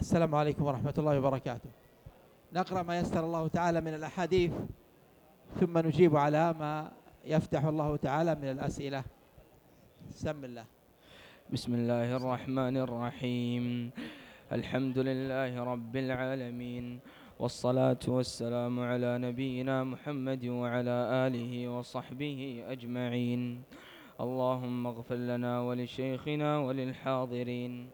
السلام عليكم ورحمة الله وبركاته. نقرأ ما يسر الله تعالى من الأحاديث، ثم نجيب على ما يفتح الله تعالى من الأسئلة. بسم الله. بسم الله الرحمن الرحيم. الحمد لله رب العالمين، والصلاة والسلام على نبينا محمد وعلى آله وصحبه أجمعين. اللهم اغفر لنا ولشيخنا وللحاضرين.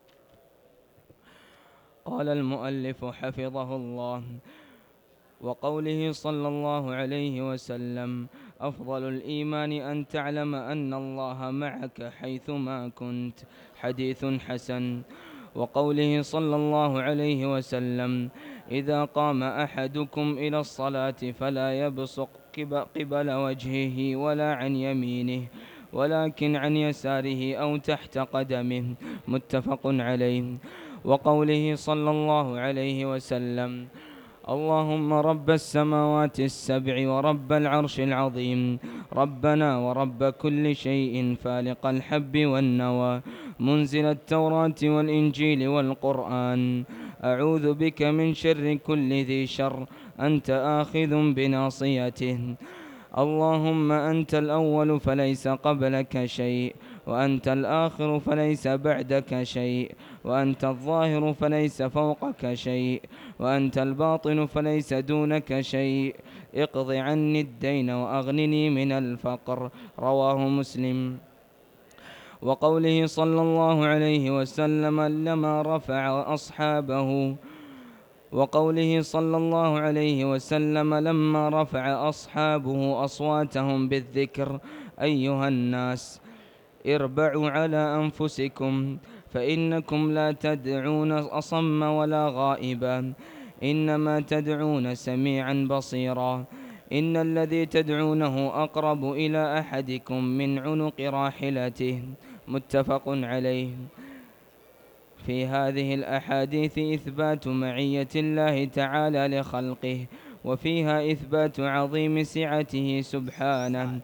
قال المؤلف حفظه الله: وقوله صلى الله عليه وسلم: أفضل الإيمان أن تعلم أن الله معك حيثما كنت، حديث حسن. وقوله صلى الله عليه وسلم: إذا قام أحدكم إلى الصلاة فلا يبصق قبل وجهه ولا عن يمينه، ولكن عن يساره أو تحت قدمه، متفق عليه. وقوله صلى الله عليه وسلم: اللهم رب السماوات السبع ورب العرش العظيم، ربنا ورب كل شيء، فالق الحب والنوى، منزل التوراة والإنجيل والقرآن، أعوذ بك من شر كل ذي شر، أنت آخذ بناصيته. اللهم أنت الأول فليس قبلك شيء، وأنت الآخر فليس بعدك شيء، وأنت الظاهر فليس فوقك شيء، وأنت الباطن فليس دونك شيء. اقض عني الدين وأغنني من الفقر. رواه مسلم. وقوله صلى الله عليه وسلم: لما رفع أصحابه وقوله صلى الله عليه وسلم: لما رفع أصحابه أصواتهم بالذكر: أيها الناس اربعوا على أنفسكم، فإنكم لا تدعون أصم ولا غائبا، إنما تدعون سميعا بصيرا، إن الذي تدعونه أقرب إلى أحدكم من عنق راحلته، متفق عليه. في هذه الأحاديث إثبات معية الله تعالى لخلقه، وفيها إثبات عظيم سعته سبحانه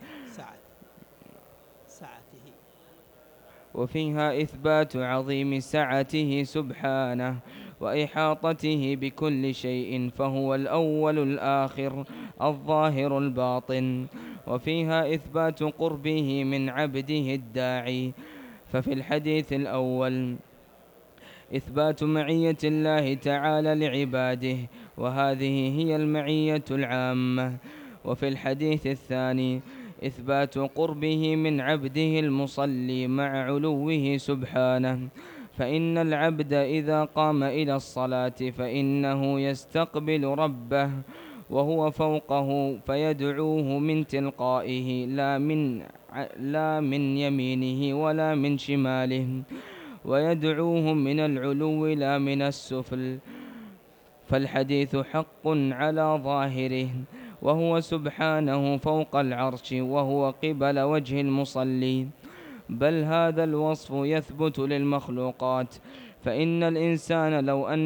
وفيها إثبات عظيم سعته سبحانه وإحاطته بكل شيء، فهو الأول الآخر الظاهر الباطن. وفيها إثبات قربه من عبده الداعي. ففي الحديث الأول إثبات معية الله تعالى لعباده، وهذه هي المعية العامة. وفي الحديث الثاني إثبات قربه من عبده المصلي مع علوه سبحانه، فإن العبد إذا قام إلى الصلاة فإنه يستقبل ربه وهو فوقه، فيدعوه من تلقائه، لا من يمينه ولا من شماله، ويدعوه من العلو لا من السفل. فالحديث حق على ظاهره، وهو سبحانه فوق العرش، وهو قبل وجه المصلي. بل هذا الوصف يثبت للمخلوقات، فإن الإنسان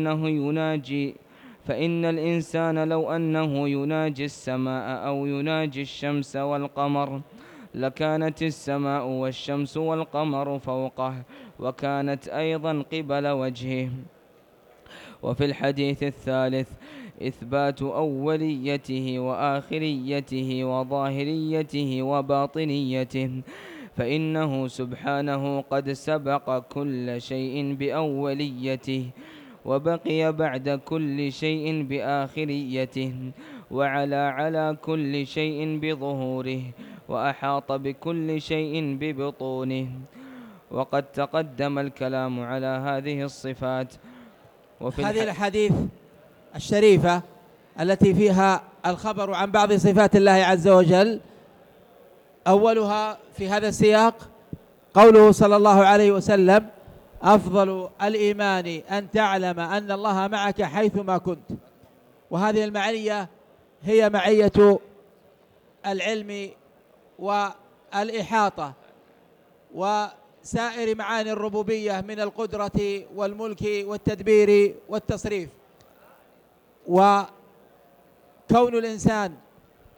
لو أنه يناجي السماء أو يناجي الشمس والقمر، لكانت السماء والشمس والقمر فوقه، وكانت أيضا قبل وجهه. وفي الحديث الثالث إثبات أوليته وآخريته وظاهريته وباطنيته، فإنه سبحانه قد سبق كل شيء بأوليته، وبقي بعد كل شيء بآخريته، على كل شيء بظهوره، وأحاط بكل شيء ببطونه. وقد تقدم الكلام على هذه الصفات. هذه الحديث الشريفة التي فيها الخبر عن بعض صفات الله عز وجل، أولها في هذا السياق قوله صلى الله عليه وسلم: أفضل الإيمان أن تعلم أن الله معك حيثما كنت. وهذه المعية هي معية العلم والإحاطة وسائر معاني الربوبية من القدرة والملك والتدبير والتصريف. وكون الإنسان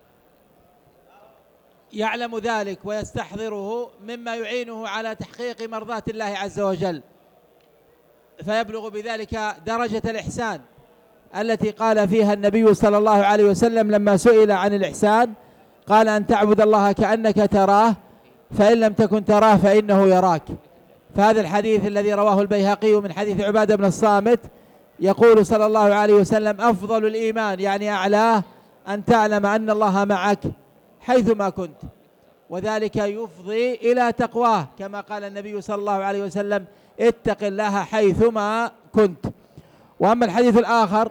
يعلم ذلك ويستحضره مما يعينه على تحقيق مرضاة الله عز وجل. فيبلغ بذلك درجة الإحسان التي قال فيها النبي صلى الله عليه وسلم لما سئل عن الإحسان قال أن تعبد الله كأنك تراه فإن لم تكن تراه فإنه يراك. فهذا الحديث الذي رواه البيهقي من حديث عبادة بن الصامت يقول صلى الله عليه وسلم أفضل الإيمان يعني أعلاه أن تعلم أن الله معك حيثما كنت، وذلك يفضي إلى تقواه كما قال النبي صلى الله عليه وسلم اتق الله حيثما كنت. وأما الحديث الآخر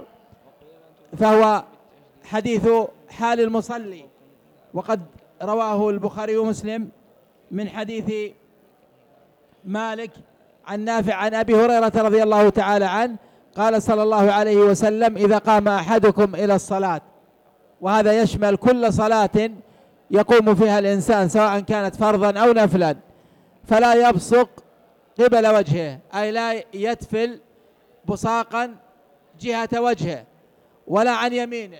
فهو حديث حال المصلي، وقد رواه البخاري ومسلم من حديث مالك عن نافع عن أبي هريرة رضي الله تعالى عنه قال صلى الله عليه وسلم إذا قام أحدكم إلى الصلاة، وهذا يشمل كل صلاة يقوم فيها الإنسان سواء كانت فرضا أو نفلا، فلا يبصق قبل وجهه أي لا يتفل بصاقا جهة وجهه ولا عن يمينه،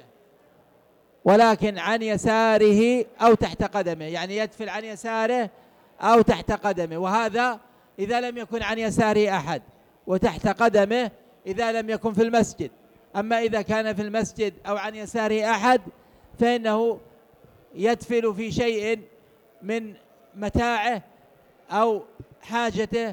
ولكن عن يساره أو تحت قدمه، يعني يتفل عن يساره أو تحت قدمه، وهذا إذا لم يكن عن يساره أحد، وتحت قدمه إذا لم يكن في المسجد. أما إذا كان في المسجد أو عن يساره أحد فإنه يتفل في شيء من متاعه أو حاجته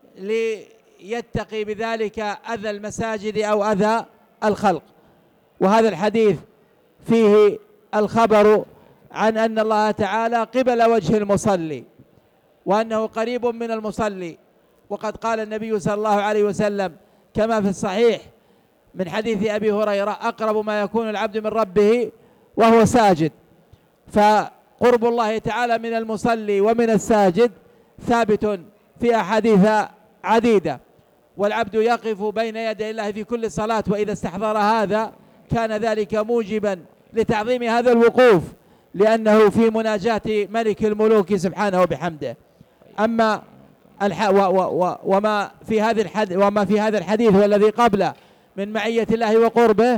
ليتقي بذلك أذى المساجد أو أذى الخلق. وهذا الحديث فيه الخبر عن أن الله تعالى قبل وجه المصلي وأنه قريب من المصلي، وقد قال النبي صلى الله عليه وسلم كما في الصحيح من حديث أبي هريرة أقرب ما يكون العبد من ربه وهو ساجد، فقرب الله تعالى من المصلي ومن الساجد ثابت في أحاديث عديدة، والعبد يقف بين يدي الله في كل صلاة، وإذا استحضر هذا كان ذلك موجبا لتعظيم هذا الوقوف لأنه في مناجاة ملك الملوك سبحانه وبحمده. أما وما في هذا الحديث والذي قبله من معية الله وقربه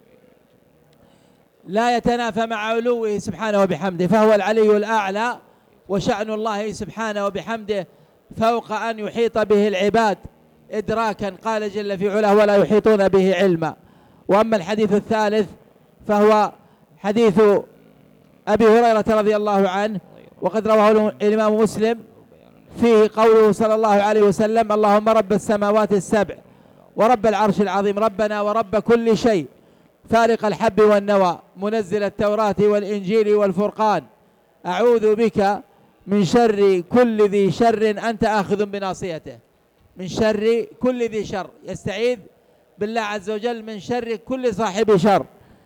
لا يتنافى مع علوه سبحانه وبحمده، فهو العلي الأعلى، وشأن الله سبحانه وبحمده فوق أن يحيط به العباد إدراكا، قال جل في علاه ولا يحيطون به علما. وأما الحديث الثالث فهو حديث أبي هريرة رضي الله عنه، وقد رواه الإمام مسلم، فيه قوله صلى الله عليه وسلم اللهم رب السماوات السبع ورب العرش العظيم ربنا ورب كل شيء فارق الحب والنوى منزل التوراة والإنجيل والفرقان أعوذ بك من شر كل ذي شر أنت آخذ بناصيته. من شر كل ذي شر، يستعيذ بالله عز وجل من شر كل صاحب شر،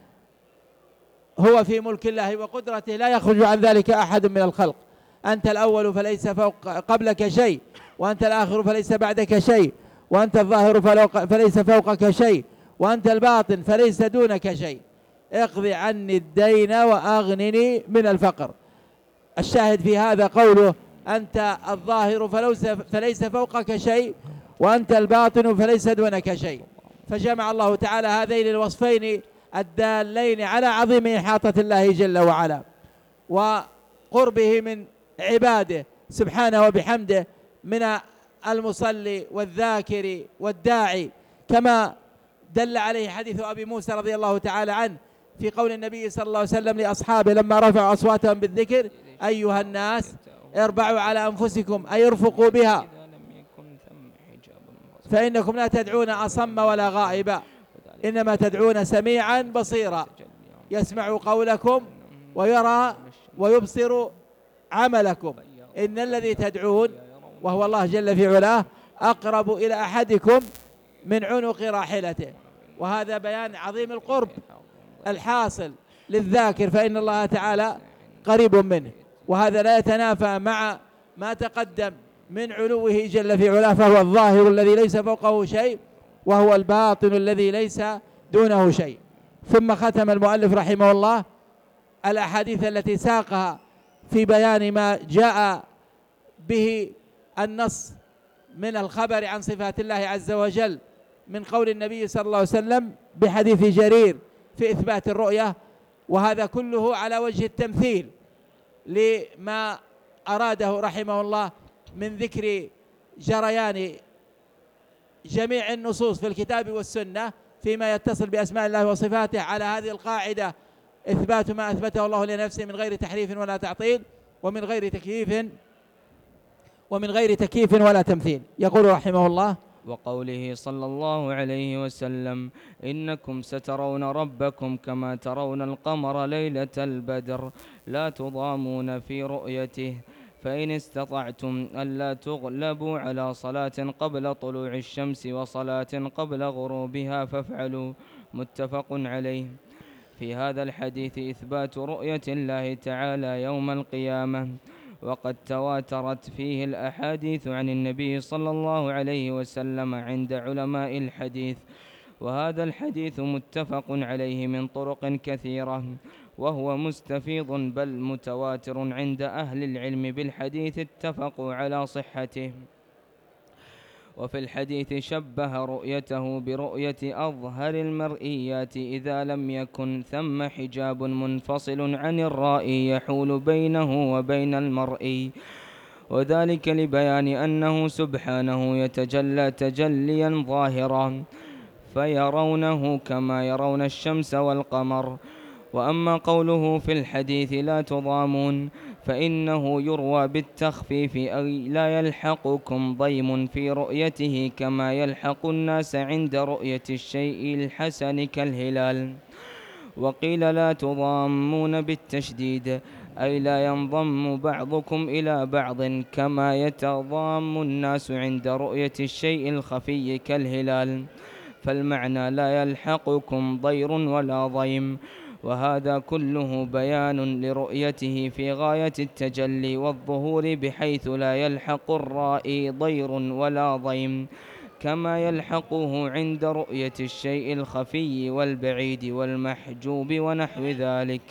هو في ملك الله وقدرته لا يخرج عن ذلك أحد من الخلق. أنت الأول فليس قبلك شيء، وأنت الآخر فليس بعدك شيء، وأنت الظاهر فليس فوقك شيء، وأنت الباطن فليس دونك شيء، اقض عني الدين وأغنني من الفقر. الشاهد في هذا قوله أنت الظاهر فليس فوقك شيء، وأنت الباطن فليس دونك شيء، فجمع الله تعالى هذين الوصفين الدالين على عظيم إحاطة الله جل وعلا وقربه من عباده سبحانه وبحمده من المصلي والذاكر والداعي، كما دل عليه حديث أبي موسى رضي الله تعالى عنه في قول النبي صلى الله عليه وسلم لأصحابه لما رفعوا أصواتهم بالذكر أيها الناس اربعوا على أنفسكم أي ارفقوا بها فإنكم لا تدعون أصم ولا غائبا إنما تدعون سميعا بصيرا يسمع قولكم ويرى ويبصر عملكم إن الذي تدعون وهو الله جل في علاه أقرب إلى أحدكم من عنق راحلته. وهذا بيان عظيم القرب الحاصل للذاكر، فإن الله تعالى قريب منه، وهذا لا يتنافى مع ما تقدم من علوه جل في علاه، فهو الظاهر الذي ليس فوقه شيء، وهو الباطن الذي ليس دونه شيء. ثم ختم المؤلف رحمه الله الأحاديث التي ساقها في بيان ما جاء به النص من الخبر عن صفات الله عز وجل من قول النبي صلى الله عليه وسلم بحديث جرير في إثبات الرؤية، وهذا كله على وجه التمثيل لما أراده رحمه الله من ذكر جريان جميع النصوص في الكتاب والسنة فيما يتصل بأسماء الله وصفاته على هذه القاعدة: إثبات ما أثبته الله لنفسه من غير تحريف ولا تعطيل، ومن غير تكييف ولا تمثيل. يقول رحمه الله: وقوله صلى الله عليه وسلم: إنكم سترون ربكم كما ترون القمر ليلة البدر لا تضامون في رؤيته، فإن استطعتم ألا تغلبوا على صلاة قبل طلوع الشمس وصلاة قبل غروبها فافعلوا. متفق عليه. في هذا الحديث إثبات رؤية الله تعالى يوم القيامة، وقد تواترت فيه الأحاديث عن النبي صلى الله عليه وسلم عند علماء الحديث، وهذا الحديث متفق عليه من طرق كثيرة، وهو مستفيض بل متواتر عند أهل العلم بالحديث اتفقوا على صحته. وفي الحديث شبه رؤيته برؤية أظهر المرئيات إذا لم يكن ثم حجاب منفصل عن الرائي يحول بينه وبين المرئي، وذلك لبيان أنه سبحانه يتجلى تجليا ظاهرا فيرونه كما يرون الشمس والقمر. وأما قوله في الحديث لا تضامون فإنه يروى بالتخفيف، أي لا يلحقكم ضيم في رؤيته كما يلحق الناس عند رؤية الشيء الحسن كالهلال. وقيل لا تضامون بالتشديد، أي لا ينضم بعضكم إلى بعض كما يتضام الناس عند رؤية الشيء الخفي كالهلال، فالمعنى لا يلحقكم ضير ولا ضيم. وهذا كله بيان لرؤيته في غاية التجلي والظهور، بحيث لا يلحق الرائي ضير ولا ضيم كما يلحقه عند رؤية الشيء الخفي والبعيد والمحجوب ونحو ذلك.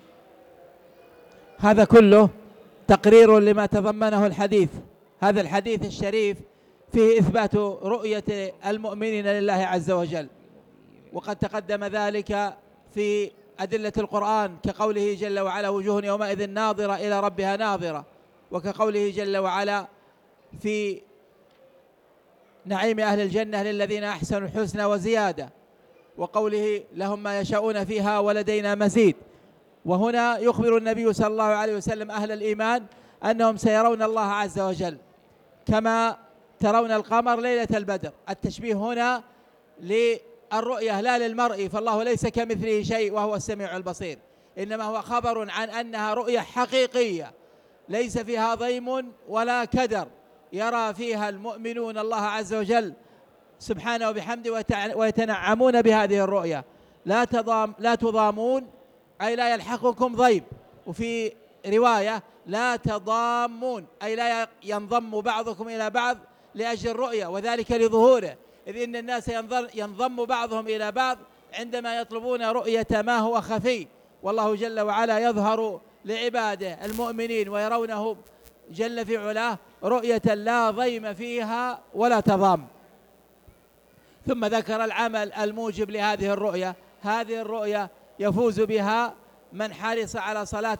هذا كله تقرير لما تضمنه الحديث. هذا الحديث الشريف فيه إثبات رؤية المؤمنين لله عز وجل، وقد تقدم ذلك في أدلة القرآن كقوله جل وعلا: وجوه يومئذ ناظرة إلى ربها ناظرة، وكقوله جل وعلا في نعيم أهل الجنة للذين أحسنوا الحسنى وزيادة، وقوله لهم ما يشاءون فيها ولدينا مزيد. وهنا يخبر النبي صلى الله عليه وسلم أهل الإيمان أنهم سيرون الله عز وجل كما ترون القمر ليلة البدر. التشبيه هنا للرؤية لا للمرء، فالله ليس كمثله شيء وهو السميع البصير، إنما هو خبر عن أنها رؤية حقيقية ليس فيها ضيم ولا كدر، يرى فيها المؤمنون الله عز وجل سبحانه وبحمده ويتنعمون بهذه الرؤية. لا تضامون أي لا يلحقكم ضيم، وفي رواية لا تضامون أي لا ينضم بعضكم إلى بعض لأجل الرؤية، وذلك لظهوره، إذ إن الناس ينضم بعضهم إلى بعض عندما يطلبون رؤية ما هو خفي، والله جل وعلا يظهر لعباده المؤمنين ويرونه جل في علاه رؤية لا ضيم فيها ولا تضام. ثم ذكر العمل الموجب لهذه الرؤية. هذه الرؤية يفوز بها من حرص على صلاة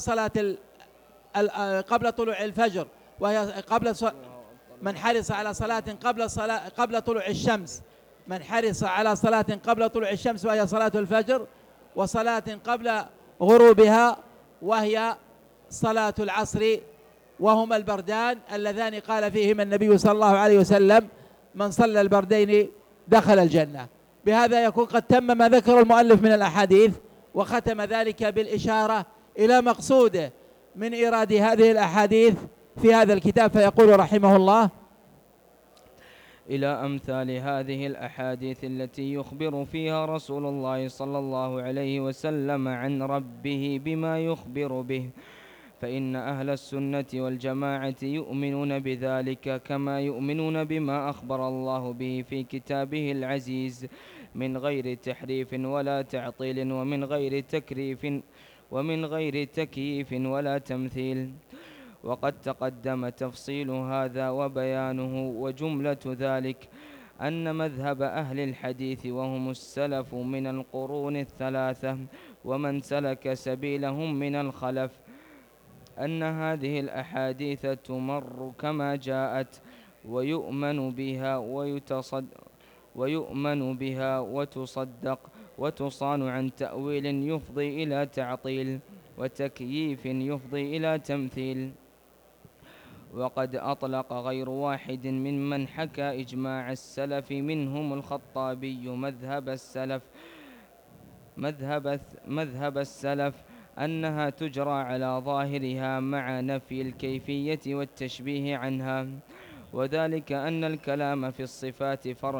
قبل طلوع الفجر، وهي من حرص على صلاة قبل طلوع الشمس، من حرص على صلاة قبل طلوع الشمس وهي صلاة الفجر، وصلاة قبل غروبها وهي صلاة العصر، وهما البردان اللذان قال فيهما النبي صلى الله عليه وسلم: من صلى البردين دخل الجنة. بهذا يكون قد تم ما ذكر المؤلف من الأحاديث، وختم ذلك بالإشارة إلى مقصوده من إيراد هذه الأحاديث في هذا الكتاب، فيقول رحمه الله: إلى أمثال هذه الأحاديث التي يخبر فيها رسول الله صلى الله عليه وسلم عن ربه بما يخبر به، فإن أهل السنة والجماعة يؤمنون بذلك كما يؤمنون بما أخبر الله به في كتابه العزيز من غير تحريف ولا تعطيل ومن غير تكييف ولا تمثيل. وقد تقدم تفصيل هذا وبيانه، وجملة ذلك أن مذهب أهل الحديث وهم السلف من القرون الثلاثة ومن سلك سبيلهم من الخلف أن هذه الأحاديث تمر كما جاءت، ويؤمن بها وتصدق، وتصان عن تأويل يفضي إلى تعطيل، وتكييف يفضي إلى تمثيل. وقد أطلق غير واحد ممن حكى إجماع السلف منهم الخطابي مذهب السلف أنها تجرى على ظاهرها مع نفي الكيفية والتشبيه عنها، وذلك أن الكلام في الصفات فرع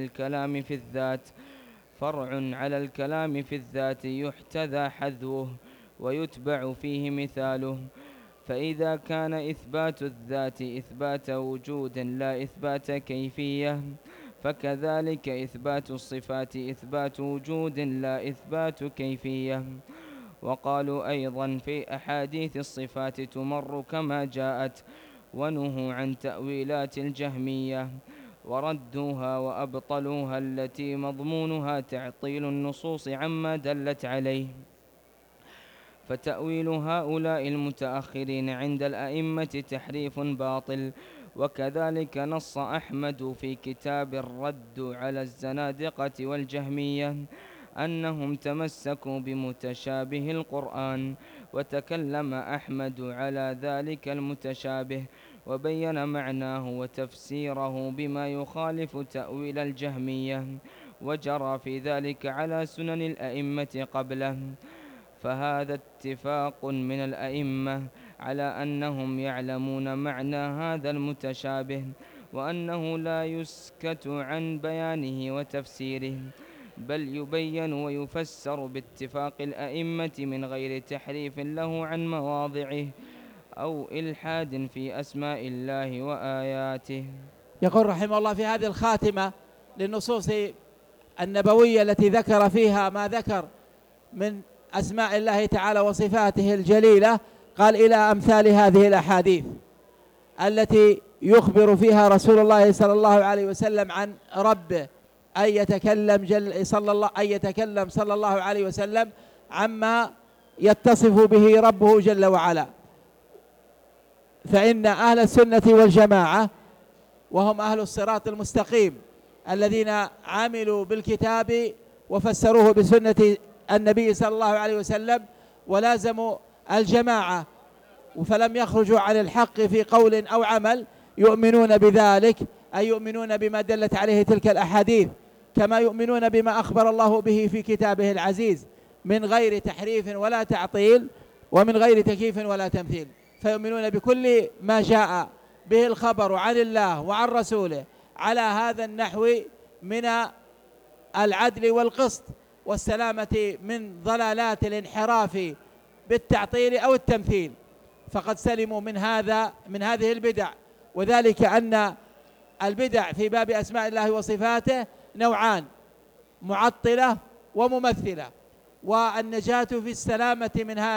على الكلام في الذات يحتذى حذوه ويتبع فيه مثاله. فإذا كان إثبات الذات إثبات وجود لا إثبات كيفية، فكذلك إثبات الصفات إثبات وجود لا إثبات كيفية. وقالوا أيضا في أحاديث الصفات تمر كما جاءت، ونهوا عن تأويلات الجهمية وردوها وأبطلوها التي مضمونها تعطيل النصوص عما دلت عليه. فتأويل هؤلاء المتأخرين عند الأئمة تحريف باطل. وكذلك نص أحمد في كتاب الرد على الزنادقة والجهمية أنهم تمسكوا بمتشابه القرآن، وتكلم أحمد على ذلك المتشابه وبين معناه وتفسيره بما يخالف تأويل الجهمية، وجرى في ذلك على سنن الأئمة قبله. فهذا اتفاق من الأئمة على أنهم يعلمون معنى هذا المتشابه، وأنه لا يسكت عن بيانه وتفسيره، بل يبين ويفسر باتفاق الأئمة من غير تحريف له عن مواضعه أو إلحاد في أسماء الله وآياته. يقول رحمه الله في هذه الخاتمة للنصوص النبوية التي ذكر فيها ما ذكر من أسماء الله تعالى وصفاته الجليلة، قال إلى أمثال هذه الأحاديث التي يخبر فيها رسول الله صلى الله عليه وسلم عن ربه، أن يتكلم صلى الله عليه وسلم عما يتصف به ربه جل وعلا. فإن أهل السنة والجماعة وهم أهل الصراط المستقيم الذين عملوا بالكتاب وفسروه بسنة النبي صلى الله عليه وسلم ولازموا الجماعة فلم يخرجوا عن الحق في قول أو عمل، يؤمنون بذلك، أي يؤمنون بما دلت عليه تلك الأحاديث، كما يؤمنون بما أخبر الله به في كتابه العزيز من غير تحريف ولا تعطيل ومن غير تكييف ولا تمثيل. فيؤمنون بكل ما جاء به الخبر عن الله وعن رسوله على هذا النحو من العدل والقسط والسلامة من ضلالات الانحراف بالتعطيل أو التمثيل، فقد سلموا من هذه البدع. وذلك أن البدع في باب أسماء الله وصفاته نوعان: معطلة وممثلة. والنجاة في السلامة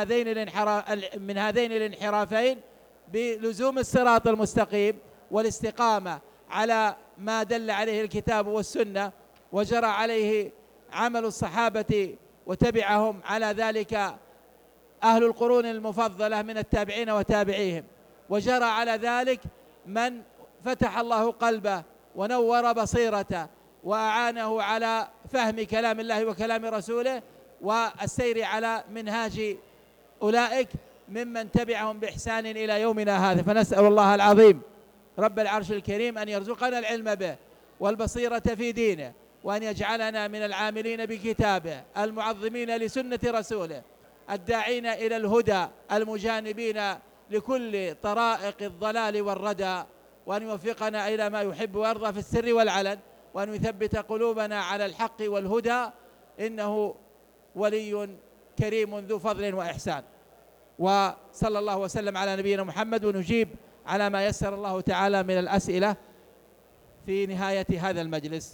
من هذين الانحرافين بلزوم الصراط المستقيم والاستقامة على ما دل عليه الكتاب والسنة وجرى عليه عمل الصحابة وتبعهم على ذلك أهل القرون المفضلة من التابعين وتابعيهم، وجرى على ذلك من فتح الله قلبه ونور بصيرته وأعانه على فهم كلام الله وكلام رسوله والسير على منهاج أولئك ممن تبعهم بإحسان إلى يومنا هذا. فنسأل الله العظيم رب العرش الكريم أن يرزقنا العلم به والبصيرة في دينه، وأن يجعلنا من العاملين بكتابه المعظمين لسنة رسوله الداعين إلى الهدى المجانبين لكل طرائق الضلال والردى، وأن يوفقنا إلى ما يحب ويرضى في السر والعلن، وأن يثبت قلوبنا على الحق والهدى، إنه ولي كريم ذو فضل وإحسان. وصلى الله وسلم على نبينا محمد، ونجيب على ما يسر الله تعالى من الأسئلة في نهاية هذا المجلس.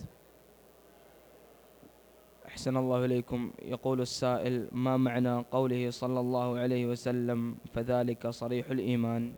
أحسن الله إليكم. يقول السائل: ما معنى قوله صلى الله عليه وسلم فذلك صريح الإيمان؟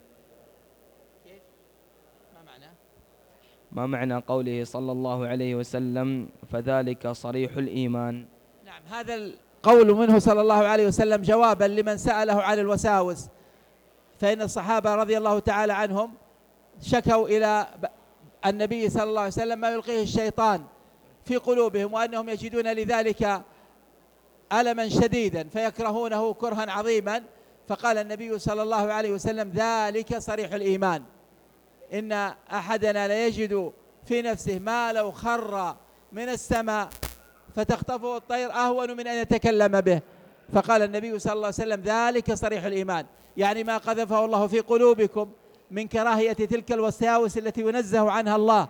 ما معنى قوله صلى الله عليه وسلم فذلك صريح الإيمان؟ نعم، هذا القول منه صلى الله عليه وسلم جوابا لمن سأله عن الوساوس، فإن الصحابة رضي الله تعالى عنهم شكوا إلى النبي صلى الله عليه وسلم ما يلقيه الشيطان في قلوبهم، وأنهم يجدون لذلك ألما شديدا فيكرهونه كرها عظيما. فقال النبي صلى الله عليه وسلم: ذلك صريح الإيمان، إن أحدنا ليجد في نفسه ما لو خر من السماء فتخطفه الطير أهون من أن يتكلم به. فقال النبي صلى الله عليه وسلم: ذلك صريح الإيمان، يعني ما قذفه الله في قلوبكم من كراهية تلك الوساوس التي ينزه عنها الله،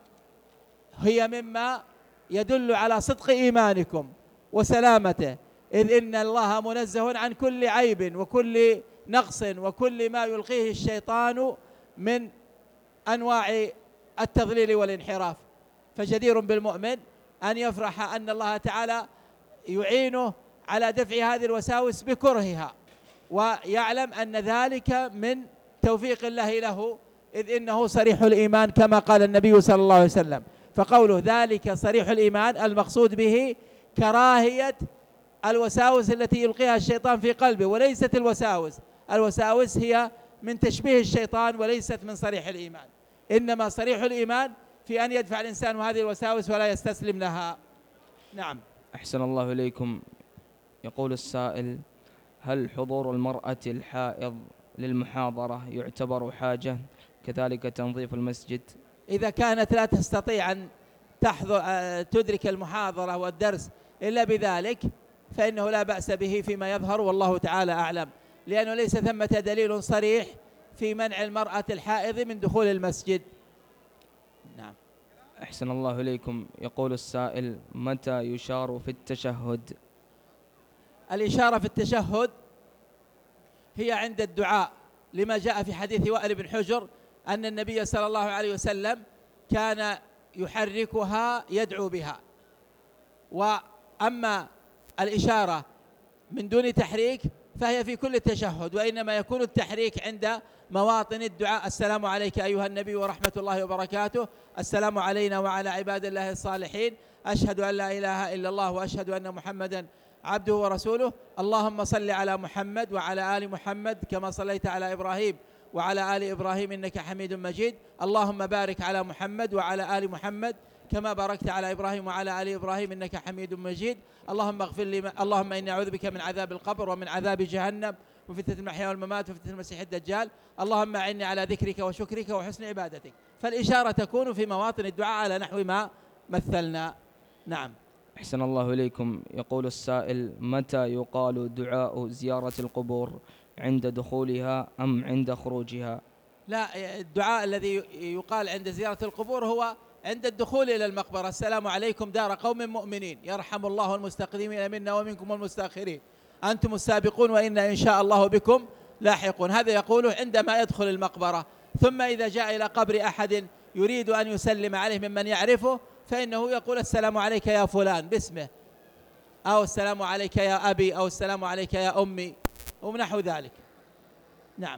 هي مما يدل على صدق إيمانكم وسلامته، إذ إن الله منزه عن كل عيب وكل نقص وكل ما يلقيه الشيطان من أنواع التضليل والانحراف. فجدير بالمؤمن أن يفرح أن الله تعالى يعينه على دفع هذه الوساوس بكرهها، ويعلم أن ذلك من توفيق الله له، إذ إنه صريح الإيمان كما قال النبي صلى الله عليه وسلم. فقوله ذلك صريح الإيمان المقصود به كراهية الوساوس التي يلقيها الشيطان في قلبه، وليست الوساوس هي من تشبيه الشيطان وليست من صريح الإيمان، إنما صريح الإيمان في أن يدفع الإنسان هذه الوساوس ولا يستسلم لها. نعم. أحسن الله إليكم. يقول السائل: هل حضور المرأة الحائض للمحاضرة يعتبر حاجة، كذلك تنظيف المسجد؟ إذا كانت لا تستطيع أن تدرك المحاضرة والدرس إلا بذلك فإنه لا بأس به فيما يظهر، والله تعالى أعلم، لأنه ليس ثمة دليل صريح في منع المرأة الحائض من دخول المسجد. نعم. أحسن الله إليكم. يقول السائل: متى يشار في التشهد؟ الإشارة في التشهد هي عند الدعاء، لما جاء في حديث وائل بن حجر أن النبي صلى الله عليه وسلم كان يحركها يدعو بها. وأما الإشارة من دون تحريك فهي في كل التشهد، وإنما يكون التحريك عند مواطن الدعاء: السلام عليك أيها النبي ورحمة الله وبركاته، السلام علينا وعلى عباد الله الصالحين، أشهد أن لا إله إلا الله وأشهد أن محمدا عبده ورسوله، اللهم صل على محمد وعلى آل محمد كما صليت على إبراهيم وعلى آل إبراهيم إنك حميد مجيد، اللهم بارك على محمد وعلى آل محمد كما باركت على إبراهيم وعلى آل إبراهيم إنك حميد مجيد، اللهم اغفر لي، اللهم إني أعوذ بك من عذاب القبر ومن عذاب جهنم وفتنة المحيا والممات وفتنة المسيح الدجال، اللهم أعني على ذكرك وشكرك وحسن عبادتك. فالإشارة تكون في مواطن الدعاء على نحو ما مثلنا. نعم. أحسن الله إليكم. يقول السائل: متى يقال دعاء زيارة القبور، عند دخولها أم عند خروجها؟ لا، الدعاء الذي يقال عند زيارة القبور هو عند الدخول إلى المقبرة: السلام عليكم دار قوم مؤمنين، يرحم الله المستقدمين منا ومنكم والمستأخرين، أنتم السابقون وإنا إن شاء الله بكم لاحقون. هذا يقوله عندما يدخل المقبرة. ثم إذا جاء إلى قبر أحد يريد أن يسلم عليه ممن يعرفه فإنه يقول: السلام عليك يا فلان باسمه، أو السلام عليك يا أبي، أو السلام عليك يا أمي، ونحو ذلك. نعم.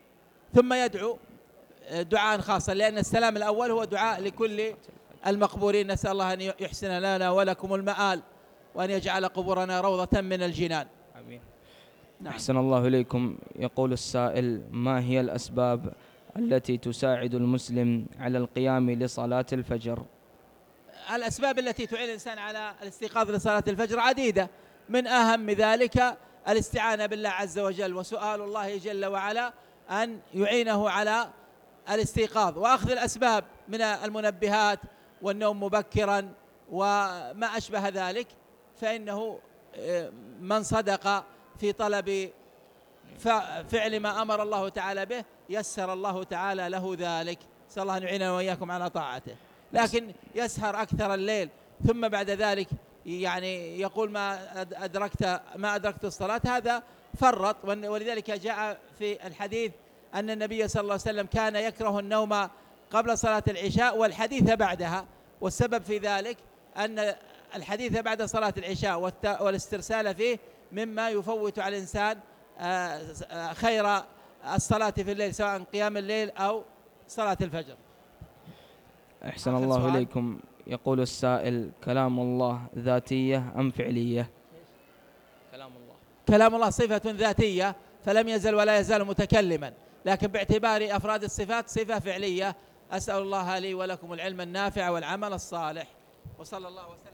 ثم يدعو دعاء خاصا، لأن السلام الأول هو دعاء لكل المقبورين، نسأل الله أن يحسن لنا ولكم المآل وأن يجعل قبورنا روضة من الجنان. آمين. نعم. أحسن الله إليكم. يقول السائل: ما هي الأسباب التي تساعد المسلم على القيام لصلاة الفجر؟ الأسباب التي تعين الإنسان على الاستيقاظ لصلاة الفجر عديدة، من أهم ذلك الاستعانة بالله عز وجل وسؤال الله جل وعلا أن يعينه على الاستيقاظ، وأخذ الأسباب من المنبهات والنوم مبكرا وما أشبه ذلك. فإنه من صدق في طلب فعل ما أمر الله تعالى به يسر الله تعالى له ذلك. نسأل الله أن يعيننا وإياكم على طاعته. لكن يسهر أكثر الليل ثم بعد ذلك يعني يقول ما أدركت الصلاة، هذا فرط. ولذلك جاء في الحديث أن النبي صلى الله عليه وسلم كان يكره النوم قبل صلاة العشاء والحديث بعدها، والسبب في ذلك أن الحديث بعد صلاة العشاء والاسترسال فيه مما يفوت على الإنسان خير الصلاة في الليل، سواء قيام الليل أو صلاة الفجر. أحسن الله إليكم. يقول السائل: كلام الله ذاتية أم فعلية؟ كلام الله صفة ذاتية، فلم يزل ولا يزال متكلما، لكن باعتبار أفراد الصفات صفة فعلية، أسأل الله لي ولكم العلم النافع والعمل الصالح، وصلى الله وسلم.